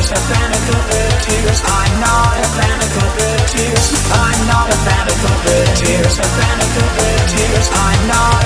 a fan of good tears. I'm not a fan of good tears. I'm not a fan of good tears. A fan of good tears. I'm not.